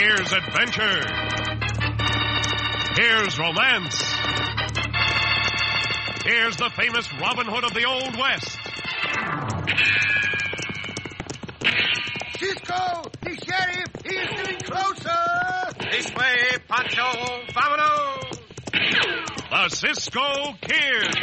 Here's adventure. Here's romance. Here's the famous Robin Hood of the Old West. Cisco, the sheriff, he is getting closer. This way, Pancho, vámonos. The Cisco Kid.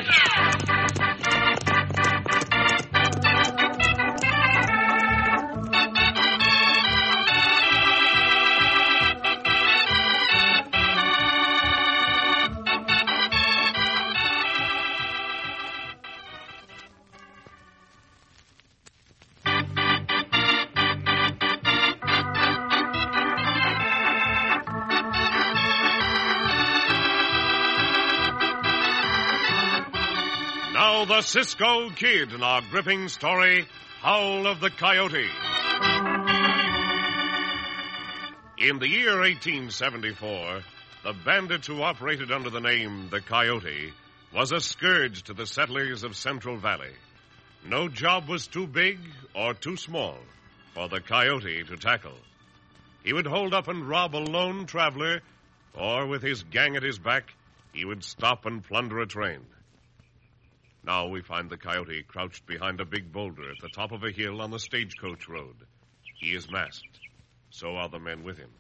Now the Cisco Kid in our gripping story, Howl of the Coyote. In the year 1874, the bandit who operated under the name the Coyote was a scourge to the settlers of Central Valley. No job was too big or too small for the Coyote to tackle. He would hold up and rob a lone traveler, or with his gang at his back, he would stop and plunder a train. Now we find the Coyote crouched behind a big boulder at the top of a hill on the stagecoach road. He is masked. So are the men with him.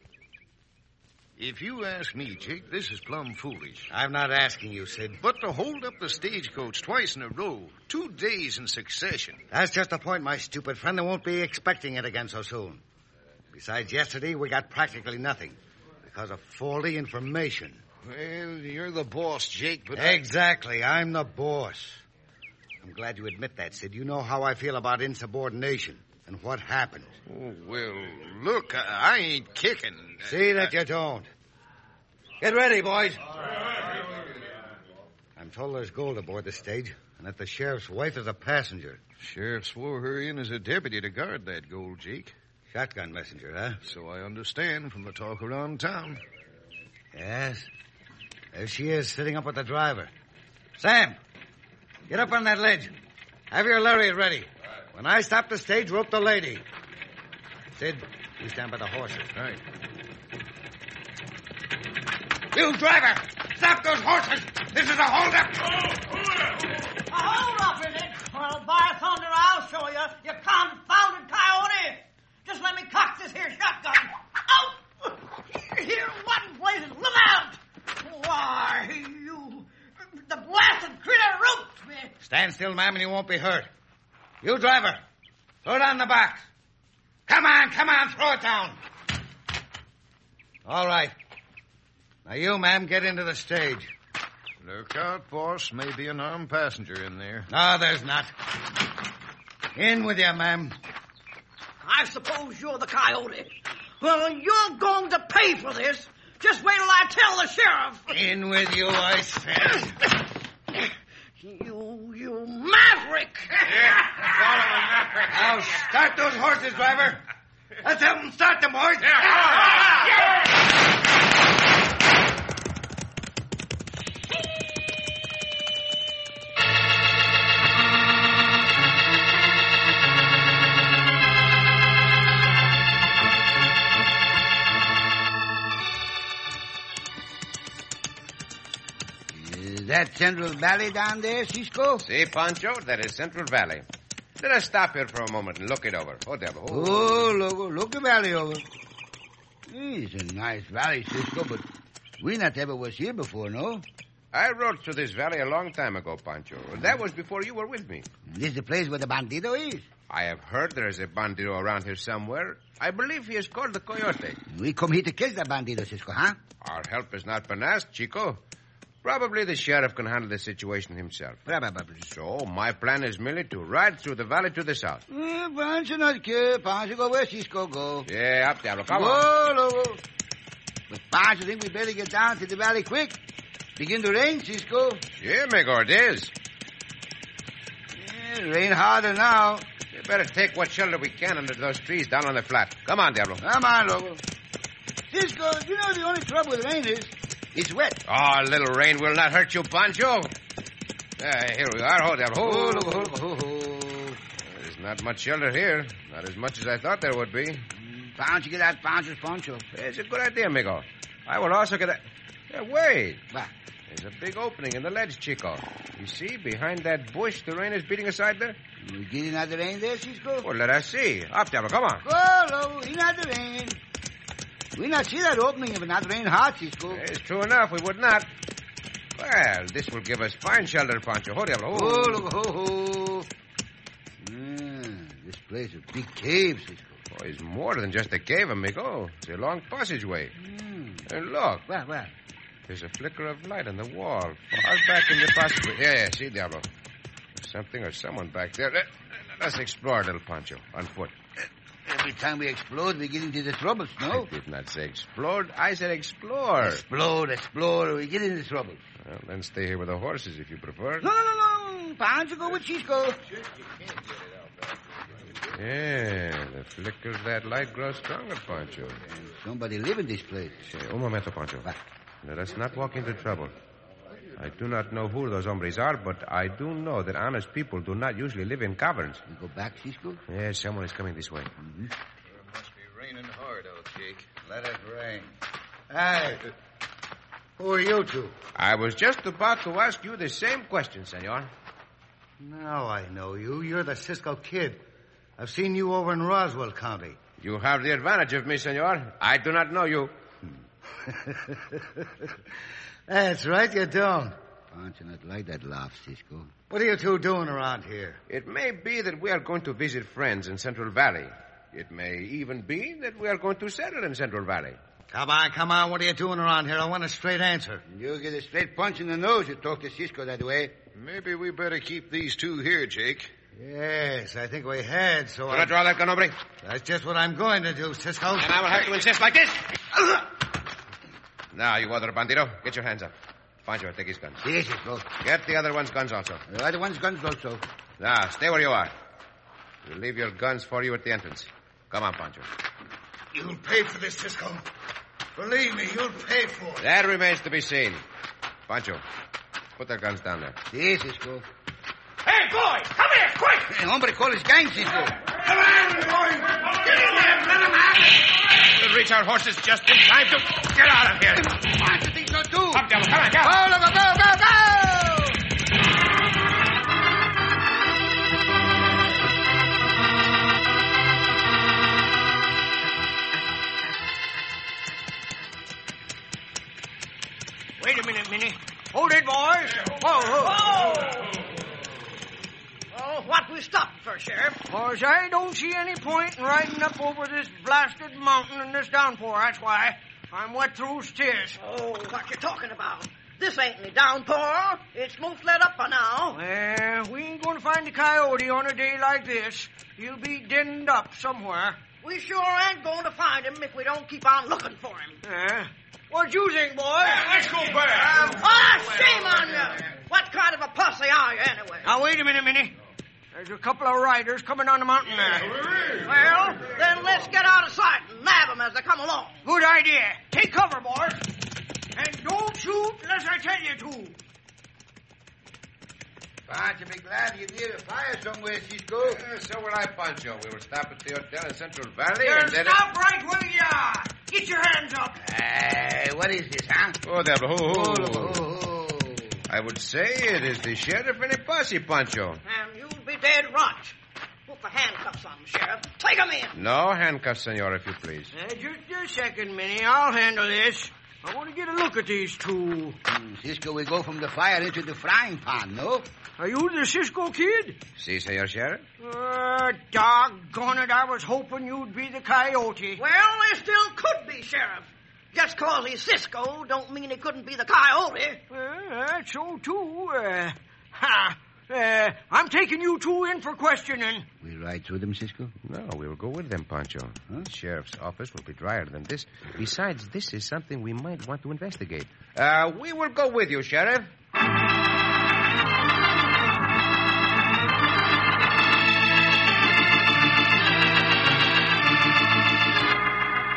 If you ask me, Jake, this is plumb foolish. I'm not asking you, Sid. But to hold up the stagecoach twice in a row, 2 days in succession. That's just the point, my stupid friend. They won't be expecting it again so soon. Besides, yesterday we got practically nothing because of faulty information. Well, you're the boss, Jake, but... Exactly. I'm the boss. I'm glad you admit that, Sid. You know how I feel about insubordination and what happened. Oh, well, look, I ain't kicking. See that you don't. Get ready, boys. I'm told there's gold aboard the stage and that the sheriff's wife is a passenger. Sheriff swore her in as a deputy to guard that gold, Jake. Shotgun messenger, huh? So I understand from the talk around town. Yes. There she is, sitting up with the driver. Sam, get up on that ledge. Have your lariat ready. When I stop the stage, rope the lady. Sid, you stand by the horses. Right. You driver, stop those horses. This is a holdup. A hold-up, is it? Well, by thunder, I'll show you, you confounded coyote. Just let me cock this here shotgun. Out! Here, one blazes, look out! Why, you... The blasted critter roped me. Stand still, ma'am, and you won't be hurt. You driver, throw down the box. Come on, throw it down. All right. Now you, ma'am, get into the stage. Look out, boss. May be an armed passenger in there. No, there's not. In with you, ma'am. I suppose you're the coyote. Well, you're going to pay for this. Just wait till I tell the sheriff. In with you, I said. You maverick. Now start those horses, driver. Let's have them start them, boys. Is that Central Valley down there, Cisco? See, Pancho, that is Central Valley. Let us stop here for a moment and look it over. Oh, devil. Oh, look the valley over. It's a nice valley, Cisco, but we not ever was here before, no? I rode through this valley a long time ago, Pancho. That was before you were with me. This is the place where the bandito is. I have heard there is a bandito around here somewhere. I believe he is called the Coyote. We come here to catch the bandito, Cisco, huh? Our help has not been asked, Chico. Probably the sheriff can handle the situation himself. Probably. So, my plan is merely to ride through the valley to the south. Pancho not care. Pancho go where Cisco go. Yeah, up there. Come on. Go. But Pancho think we better get down to the valley quick. Begin to rain, Cisco. Yeah, Mego, it is. Yeah, rain harder now. We better take what shelter we can under those trees down on the flat. Come on, Diablo. Come on, Lobo. Cisco, you know the only trouble with rain is it's wet. Oh, a little rain will not hurt you, Pancho. Here we are. Hold up. There's not much shelter here. Not as much as I thought there would be. Pancho get out Pancho's poncho. It's a good idea, amigo. I will also get a... wait. What? There's a big opening in the ledge, Chico. You see, behind that bush, the rain is beating aside there? We getting out the rain there, Cisco? Well, let us see. Up, Diablo, come on. Go, in out the rain. We not see that opening if it not rain hard, Cisco. It's true enough, we would not. Well, this will give us fine shelter, Pancho. Ho, Diablo. Oh, look, ho. This place is a big cave, Cisco. Oh, it's more than just a cave, amigo. It's a long passageway. And look. What? There's a flicker of light on the wall, far back in the passageway. Yeah, see, Diablo. There's something or someone back there. Let's explore, little Pancho, on foot. Every time we explode, we get into the troubles, no? I did not say explode. I said explore. Explode. We get into troubles. Well, then stay here with the horses if you prefer. No. Pancho, go with Cisco. Yeah, the flicker of that light grows stronger, Pancho. Somebody live in this place. Un momento, Pancho. Let us not walk into trouble. I do not know who those hombres are, but I do know that honest people do not usually live in caverns. We go back, Cisco? Yes, someone is coming this way. It must be raining hard out, Jake. Let it rain. Hey, who are you two? I was just about to ask you the same question, senor. Now I know you. You're the Cisco Kid. I've seen you over in Roswell County. You have the advantage of me, senor. I do not know you. That's right, you don't. Pancho not like that laugh, Cisco. What are you two doing around here? It may be that we are going to visit friends in Central Valley. It may even be that we are going to settle in Central Valley. Come on. What are you doing around here? I want a straight answer. You get a straight punch in the nose, you talk to Cisco that way. Maybe we better keep these two here, Jake. Yes, I think we had, so Do not draw that gun, hombre. That's just what I'm going to do, Cisco. And I will have to insist like this. Now, you other bandito, get your hands up. Pancho, take his guns. Yes, Cisco. Get the other one's guns also. The other one's guns also. Now, stay where you are. We'll leave your guns for you at the entrance. Come on, Pancho. You'll pay for this, Cisco. Believe me, you'll pay for it. That remains to be seen. Pancho, put their guns down there. Yes, Cisco. Hey, boy, come here, quick! Hey, hombre, call his gang, Cisco. Come on, boy! Get in there, let him out! We'll reach our horses just in time to get out of here. Pancho thinks so, too. Up, devil, come on, go! Go, look, go! Wait a minute, Minnie. Hold it, boys. Whoa. Oh, what we stopped for, Sheriff? Boys, I don't see any point in riding up over this blasted mountain in this downpour. That's why. I'm wet through tears. Oh, what you talking about? This ain't any downpour. It's most let up by now. Well, we ain't going to find the coyote on a day like this. He'll be denned up somewhere. We sure ain't going to find him if we don't keep on looking for him. What you think, boys? Let's go back. Shame on you. What kind of a pussy are you, anyway? Now, wait a minute, Minnie. There's a couple of riders coming on the mountain there. Well, then let's get out of sight and nab them as they come along. Good idea. Take cover, boys. And don't shoot unless I tell you to. Pancho, be glad you near a fire somewhere, Cisco. So will I, Pancho. We will stop at the hotel in Central Valley Then and then... stop right where you are. Get your hands up. What is this, huh? Oh, devil, Oh. I would say it is the sheriff and a posse, Pancho. And you'll be dead right. Put the handcuffs on them, Sheriff. Take them in. No handcuffs, senor, if you please. Just a second, Minnie. I'll handle this. I want to get a look at these two. Cisco, we go from the fire into the frying pan, no? Are you the Cisco Kid? Si, senor sheriff. Doggone it. I was hoping you'd be the coyote. Well, they still could be, Sheriff. Just 'cause he's Cisco don't mean he couldn't be the coyote. That's so, too. I'm taking you two in for questioning. We ride through them, Cisco? No, we will go with them, Pancho. The sheriff's office will be drier than this. Besides, this is something we might want to investigate. We will go with you, Sheriff.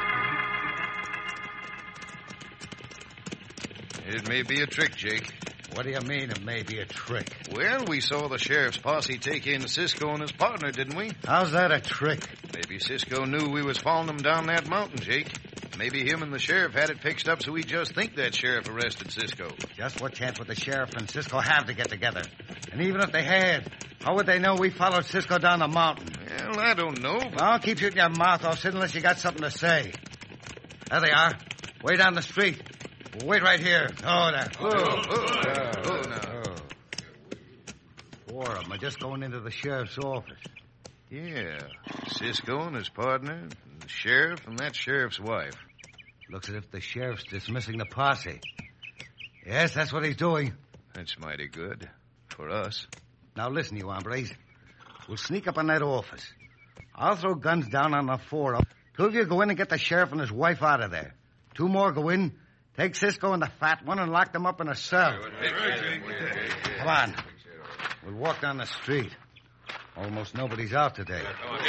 It may be a trick, Jake. What do you mean it may be a trick? Well, we saw the sheriff's posse take in Cisco and his partner, didn't we? How's that a trick? Maybe Cisco knew we was following him down that mountain, Jake. Maybe him and the sheriff had it fixed up so we just think that sheriff arrested Cisco. Just what chance would the sheriff and Cisco have to get together? And even if they had, how would they know we followed Cisco down the mountain? Well, I don't know. Well, keep shooting your mouth off, Sid, unless you got something to say. There they are. Way down the street. Wait right here. Oh, there. Four of them are just going into the sheriff's office. Yeah. Cisco and his partner, and the sheriff, and that sheriff's wife. Looks as if the sheriff's dismissing the posse. Yes, that's what he's doing. That's mighty good. For us. Now listen, you hombres. We'll sneak up on that office. I'll throw guns down on the four of them. Two of you go in and get the sheriff and his wife out of there. Two more go in, take Cisco and the fat one and lock them up in a cell. Come on. We'll walk down the street. Almost nobody's out today.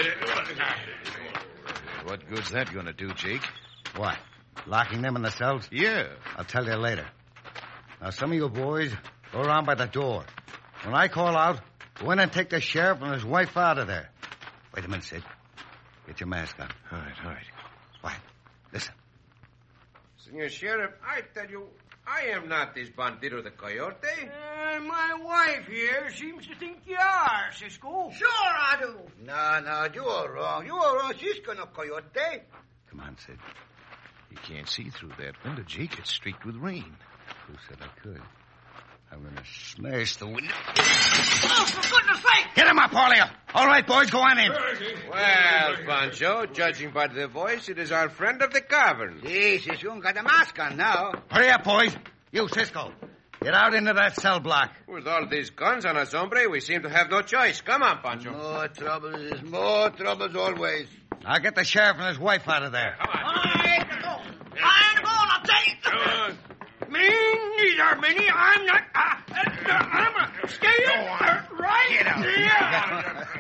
What good's that going to do, Jake? What? Locking them in the cells? Yeah. I'll tell you later. Now, some of you boys, go around by the door. When I call out, go in and take the sheriff and his wife out of there. Wait a minute, Sid. Get your mask on. All right. Quiet. Listen. Senor Sheriff, I tell you, I am not this bandito the coyote. My wife here seems to think you are, Cisco. Sure I do. No, you are wrong. You are wrong. Cisco no coyote. Come on, Sid. You can't see through that window, Jake. It's streaked with rain. Who said I could? I'm going to smash the window. Oh, for goodness sake! Get him up, all of you. All right, boys, go on in. Well, Pancho, judging by the voice, it is our friend of the cavern. Si, Cisco got a mask on now. Hurry up, boys. You, Cisco. Get out into that cell block. With all these guns on us, hombre, we seem to have no choice. Come on, Pancho. More troubles always. I'll get the sheriff and his wife out of there. I ain't going, I'll tell you. Me neither, Minnie. I'm not. I'm staying right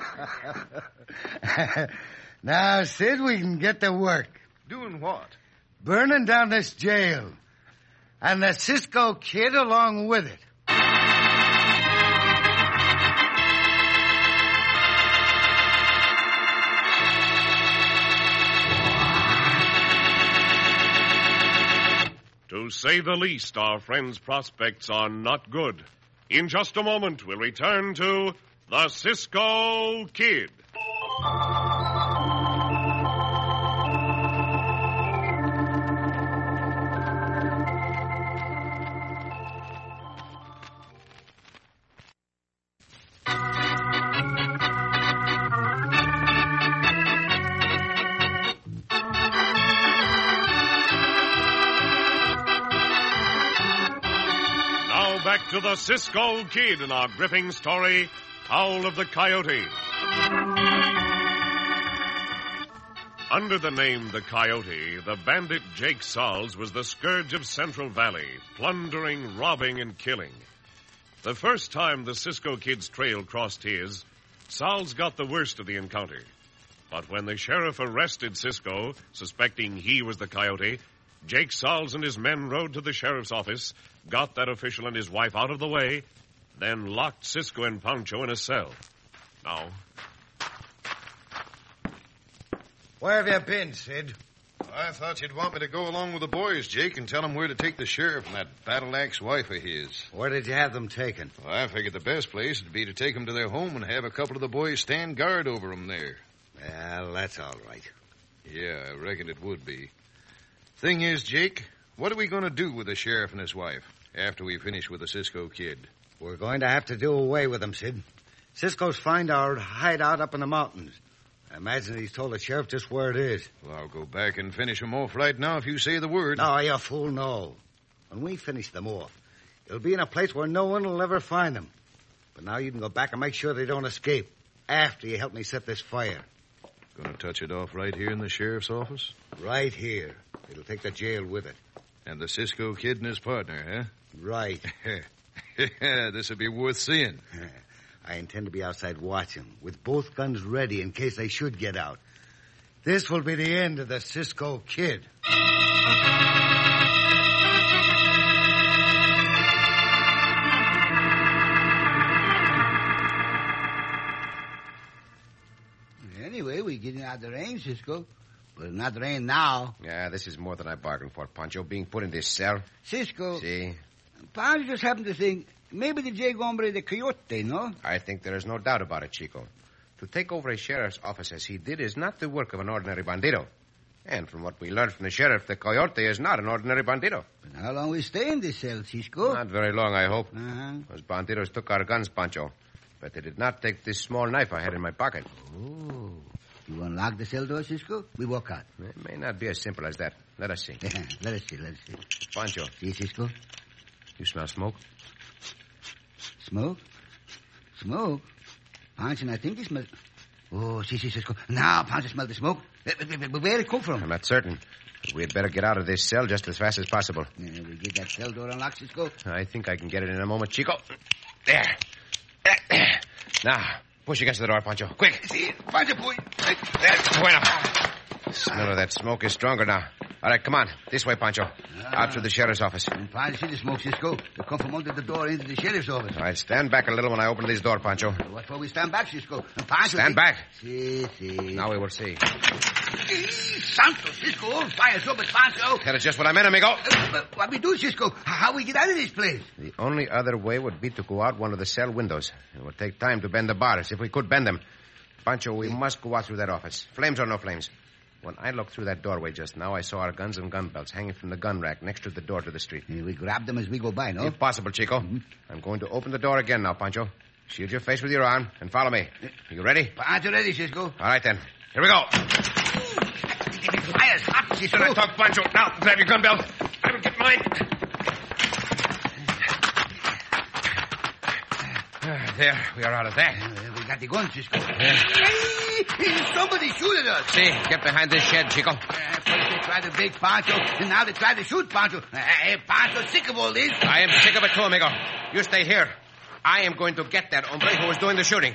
here. Now, Sid, we can get to work. Doing what? Burning down this jail. And the Cisco Kid along with it. To say the least, our friend's prospects are not good. In just a moment, we'll return to the Cisco Kid. Back to the Cisco Kid in our gripping story, Howl of the Coyote. Under the name the Coyote, the bandit Jake Sauls was the scourge of Central Valley, plundering, robbing, and killing. The first time the Cisco Kid's trail crossed his, Sauls got the worst of the encounter. But when the sheriff arrested Cisco, suspecting he was the Coyote, Jake Sauls and his men rode to the sheriff's office, got that official and his wife out of the way, then locked Cisco and Pancho in a cell. Now, Where have you been, Sid? I thought you'd want me to go along with the boys, Jake, and tell them where to take the sheriff and that battle-axe wife of his. Where did you have them taken? Well, I figured the best place would be to take them to their home and have a couple of the boys stand guard over them there. Well, that's all right. Yeah, I reckon it would be. Thing is, Jake, what are we going to do with the sheriff and his wife after we finish with the Cisco Kid? We're going to have to do away with them, Sid. Cisco's find our hideout up in the mountains. I imagine he's told the sheriff just where it is. Well, I'll go back and finish them off right now if you say the word. No, you fool, no. When we finish them off, it'll be in a place where no one will ever find them. But now you can go back and make sure they don't escape after you help me set this fire. Going to touch it off right here in the sheriff's office? Right here. It'll take the jail with it. And the Cisco Kid and his partner, Right. huh? This'll be worth seeing. I intend to be outside watching, with both guns ready in case they should get out. This will be the end of the Cisco Kid. Anyway, we're getting out of the rain, Cisco. But not rain now. Yeah, this is more than I bargained for, Pancho. Being put in this cell. Cisco. See? Pancho just happened to think maybe the Jake hombre the coyote, no? I think there is no doubt about it, Chico. To take over a sheriff's office as he did is not the work of an ordinary bandito. And from what we learned from the sheriff, the coyote is not an ordinary bandito. But how long we stay in this cell, Cisco? Not very long, I hope. Uh-huh. Those banditos took our guns, Pancho. But they did not take this small knife I had in my pocket. Oh. You unlock the cell door, Cisco? We walk out. It may not be as simple as that. Let us see. Let us see. Pancho. See, Cisco? You smell smoke? Smoke? Smoke? Pancho, I think he smells... Oh, see, Cisco. Now Pancho smell the smoke. But where it come from? I'm not certain. But we had better get out of this cell just as fast as possible. We get that cell door unlocked, Cisco? I think I can get it in a moment, Chico. There. Now, push against the door, Pancho. Quick. See, Pancho, boy. That's bueno. The smell of that smoke is stronger now. All right, come on. This way, Pancho. Out through the sheriff's office. And Pancho see the smoke, Cisco. They come from under the door into the sheriff's office. All right, stand back a little when I open this door, Pancho. What for we stand back, Cisco? And Pancho... Stand back. See. Now we will see. Santo, Cisco. Fire so much, Pancho. That is just what I meant, amigo. But what we do, Cisco? How we get out of this place? The only other way would be to go out one of the cell windows. It would take time to bend the bars, if we could bend them. Pancho, we must go out through that office. Flames or no flames. When I looked through that doorway just now, I saw our guns and gun belts hanging from the gun rack next to the door to the street. We grab them as we go by, no? Impossible, Chico. Mm-hmm. I'm going to open the door again now, Pancho. Shield your face with your arm and follow me. Are you ready? Pancho ready, Cisco. All right, then. Here we go. Fire's hot, Cisco. Should I talk, Pancho? Now, grab your gun belt. I will get mine. There, we are out of that. We got the gun, Cisco. Hey, somebody shooting us. See, get behind this shed, Chico. First they tried to bait Pancho, and now they try to shoot Pancho. Hey, Pancho's sick of all this. I am sick of it too, amigo. You stay here. I am going to get that hombre who was doing the shooting.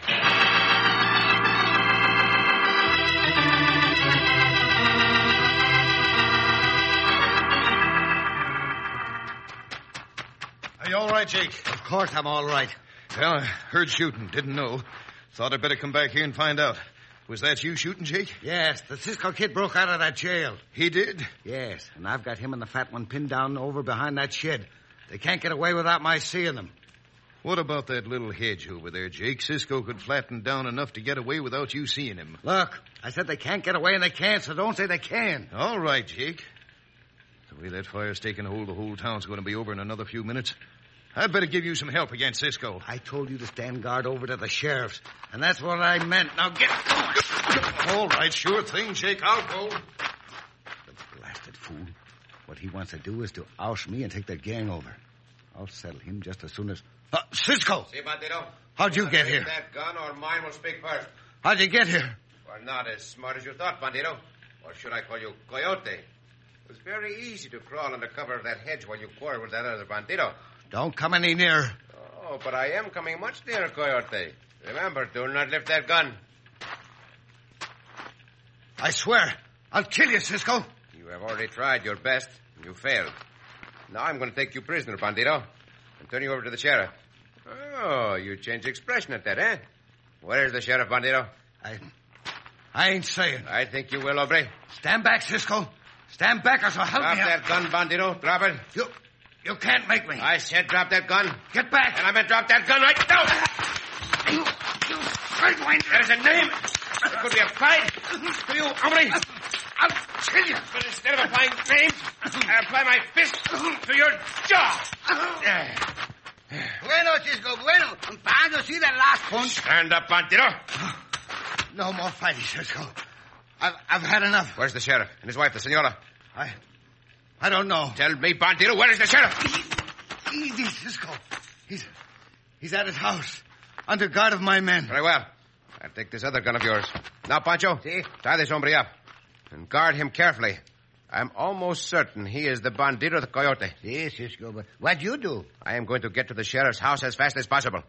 Are you all right, Jake? Of course I'm all right. Well, I heard shooting. Didn't know. Thought I'd better come back here and find out. Was that you shooting, Jake? Yes, the Cisco kid broke out of that jail. He did? Yes, and I've got him and the fat one pinned down over behind that shed. They can't get away without my seeing them. What about that little hedge over there, Jake? Cisco could flatten down enough to get away without you seeing him. Look, I said they can't get away and they can't, so don't say they can. All right, Jake. The way that fire's taking hold, the whole town's going to be over in another few minutes. I'd better give you some help against Cisco. I told you to stand guard over to the sheriff's, and that's what I meant. Now get... All right, sure thing, Jake. I'll go. The blasted fool. What he wants to do is to oust me and take the gang over. I'll settle him just as soon as... Cisco! See, bandito? How'd you get here? That gun or mine will speak first. How'd you get here? Well, not as smart as you thought, bandito. Or should I call you coyote? It was very easy to crawl under cover of that hedge while you quarreled with that other bandito. Don't come any nearer. Oh, but I am coming much nearer, coyote. Remember, do not lift that gun. I swear, I'll kill you, Cisco. You have already tried your best, and you failed. Now I'm going to take you prisoner, bandito, and turn you over to the sheriff. Oh, you changed expression at that, eh? Where is the sheriff, bandito? I ain't saying. I think you will, hombre. Stand back, Cisco. Stand back or so help Drop me. that gun, bandito. Drop it. You can't make me. I said drop that gun. Get back. And I meant drop that gun right now. You sidewinder. There's a name. It could be applied to you, hombre. I'll kill you. But instead of applying names, I apply my fist to your jaw. Bueno, Cisco, bueno. Pancho, see that last punch? Stand up, bandito. No more fighting, Cisco. I've had enough. Where's the sheriff and his wife, the senora? I don't know. Tell me, bandito, where is the sheriff? Easy, Cisco. He's at his house, under guard of my men. Very well. I'll take this other gun of yours. Now, Pancho, Si. tie this hombre up and guard him carefully. I'm almost certain he is the bandito, the coyote. See, Cisco, but what'd you do? I am going to get to the sheriff's house as fast as possible.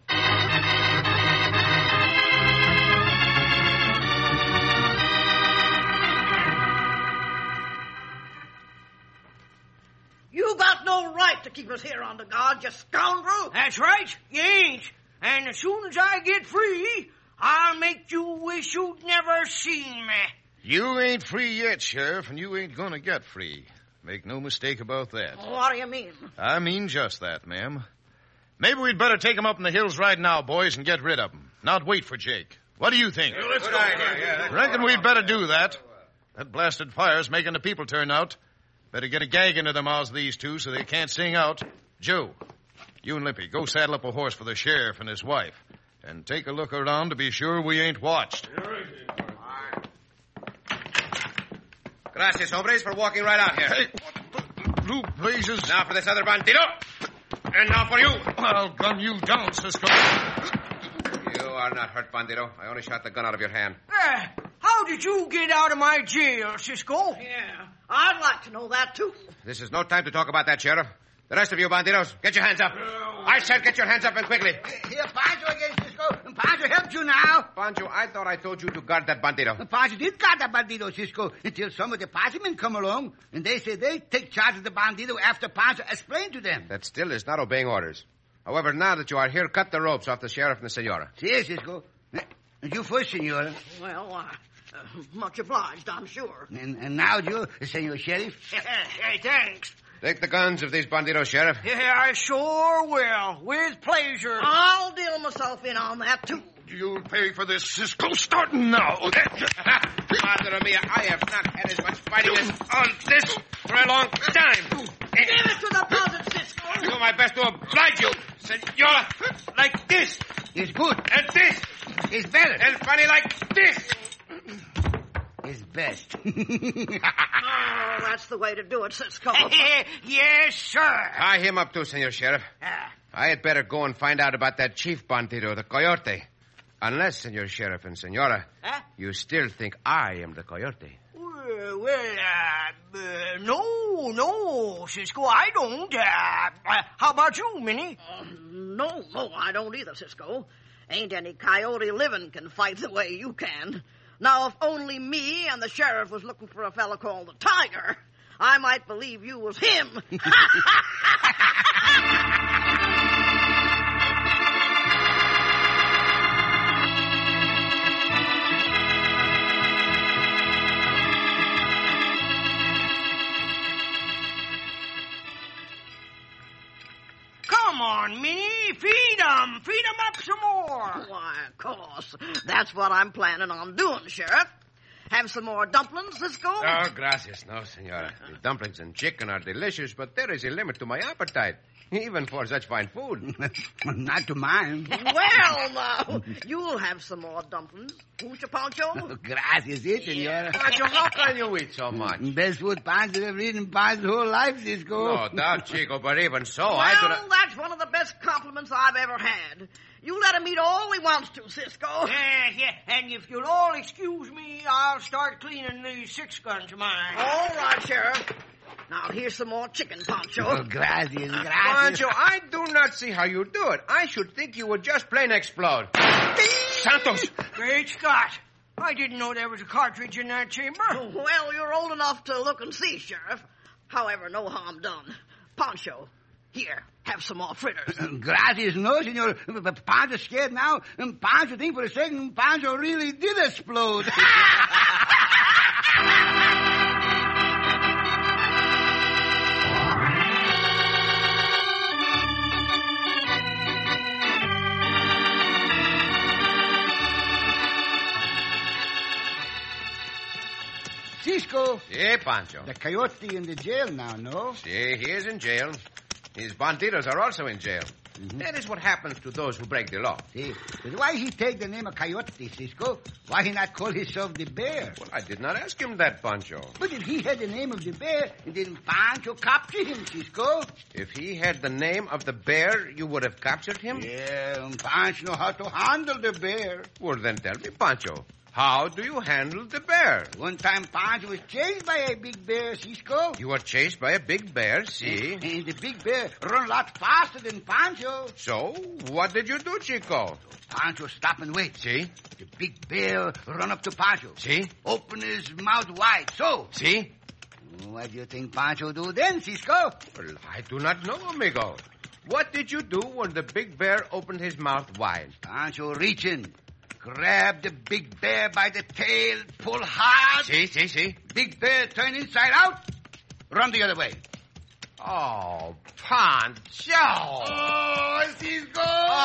You got no right to keep us here on the guard, you scoundrel. That's right. You ain't. And as soon as I get free, I'll make you wish you'd never seen me. You ain't free yet, Sheriff, and you ain't gonna get free. Make no mistake about that. What do you mean? I mean just that, ma'am. Maybe we'd better take 'em up in the hills right now, boys, and get rid of 'em. Not wait for Jake. What do you think? Let's go. Reckon we'd better do that. That blasted fire's making the people turn out. Better get a gag into the mouths of these two so they can't sing out. Joe, you and Lippy, go saddle up a horse for the sheriff and his wife. And take a look around to be sure we ain't watched. Gracias, hombres, for walking right out here. Hey, blue blazes. Now for this other bandito. And now for you. I'll gun you down, Cisco. You are not hurt, bandito. I only shot the gun out of your hand. How did you get out of my jail, Cisco? Yeah, I'd like to know that, too. This is no time to talk about that, Sheriff. The rest of you banditos, get your hands up. I said get your hands up and quickly. Here, Pancho again, Cisco. Pancho helped you now. Pancho, I thought I told you to guard that bandito. Pancho did guard the bandito, Cisco, until some of the partymen come along, and they say they take charge of the bandito after Pancho explained to them. That still is not obeying orders. However, now that you are here, cut the ropes off the sheriff and the senora. See, Cisco. And you first, senora. Well, much obliged, I'm sure. And now you, senor sheriff. Hey, thanks. Take the guns of these banditos, Sheriff. Yeah, I sure will. With pleasure. I'll deal myself in on that, too. You'll pay for this, Cisco, starting now. Madre mia, I have not had as much fighting as on this for a long time. Give it to the buzzard, Cisco. I'll do my best to oblige you, senora. Like this. It's good. And this. It's better. And funny like this. It's best. Oh, that's the way to do it, Cisco. Yes, sir. Tie him up too, Senor Sheriff. I had better go and find out about that chief bandito, the coyote. Unless, Senor Sheriff and Senora, you still think I am the coyote. No, Cisco, I don't. How about you, Minnie? No, I don't either, Cisco. Ain't any coyote living can fight the way you can. Now, if only me and the sheriff was looking for a fella called the Tiger, I might believe you was him. Come on, Minnie. Feed 'em up some more. Why, of course. That's what I'm planning on doing, Sheriff. Have some more dumplings, Cisco? Oh, gracias. No, senora. The dumplings and chicken are delicious, but there is a limit to my appetite, even for such fine food. Not to mine. Well, now, you'll have some more dumplings. Won't you, Pancho? Gracias, senora. Pancho, how can you eat so much? Best food Pancho ever eaten in Pancho's whole life, Cisco. No doubt, Chico, but even so, Well, I do not... that's one of the best compliments I've ever had. You let him eat all he wants to, Cisco. Yeah, and if you'll all excuse me, I'll start cleaning these 6 guns of mine. All right, Sheriff. Now, here's some more chicken, Pancho. Oh, gracias. Pancho, I do not see how you do it. I should think you would just plain explode. Santos! Great Scott. I didn't know there was a cartridge in that chamber. Well, you're old enough to look and see, Sheriff. However, no harm done. Pancho, here, have some more fritters. Gracias, no, senor. But Pancho's scared now. And Pancho think for a second Pancho really did explode. Cisco. Yeah, Pancho. The coyote in the jail now, no? See, he is in jail. His banditos are also in jail. Mm-hmm. That is what happens to those who break the law. See, but why he take the name of Coyote, Cisco? Why he not call himself the Bear? Well, I did not ask him that, Pancho. But if he had the name of the Bear, then Pancho capture him, Cisco. If he had the name of the bear, you would have captured him? Yeah, and Pancho know how to handle the bear. Well, then tell me, Pancho, how do you handle the bear? One time Pancho was chased by a big bear, Cisco. You were chased by a big bear, see? And the big bear run a lot faster than Pancho. So, what did you do, Chico? Pancho stop and wait. See? The big bear run up to Pancho. See? Open his mouth wide, so. See? What do you think Pancho do then, Cisco? Well, I do not know, amigo. What did you do when the big bear opened his mouth wide? Pancho reach in, Grab the big bear by the tail, pull hard. See. Big bear turn inside out, run the other way. Oh, Pancho. Oh, Cisco!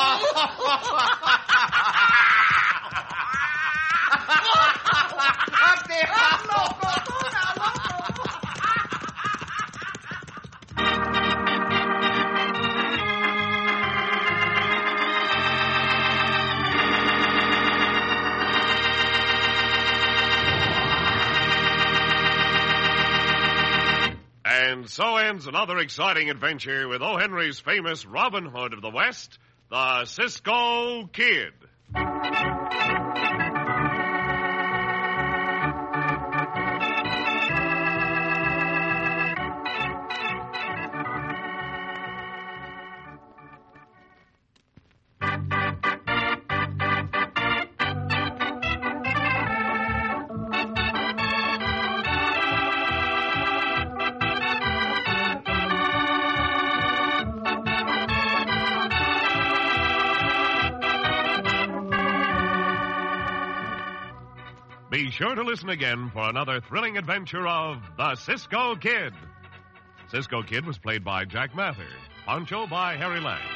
And so ends another exciting adventure with O. Henry's famous Robin Hood of the West, the Cisco Kid. Be sure to listen again for another thrilling adventure of the Cisco Kid. Cisco Kid was played by Jack Mather, Pancho by Harry Lang.